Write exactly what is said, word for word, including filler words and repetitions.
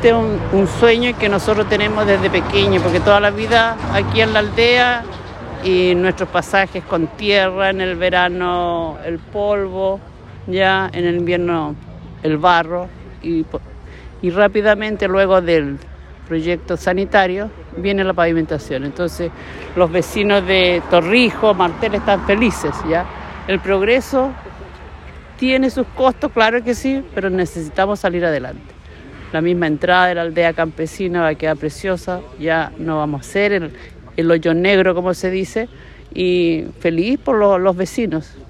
este es un, un sueño que nosotros tenemos desde pequeño, porque toda la vida aquí en la aldea y nuestros pasajes con tierra, en el verano el polvo, ya en el invierno el barro y, y rápidamente luego del proyecto sanitario viene la pavimentación. Entonces los vecinos de Torrijos, Martel están felices, ya. El progreso tiene sus costos, claro que sí, pero necesitamos salir adelante. La misma entrada de la aldea campesina va a quedar preciosa, ya no vamos a hacer el, el hoyo negro, como se dice, y feliz por lo, los vecinos.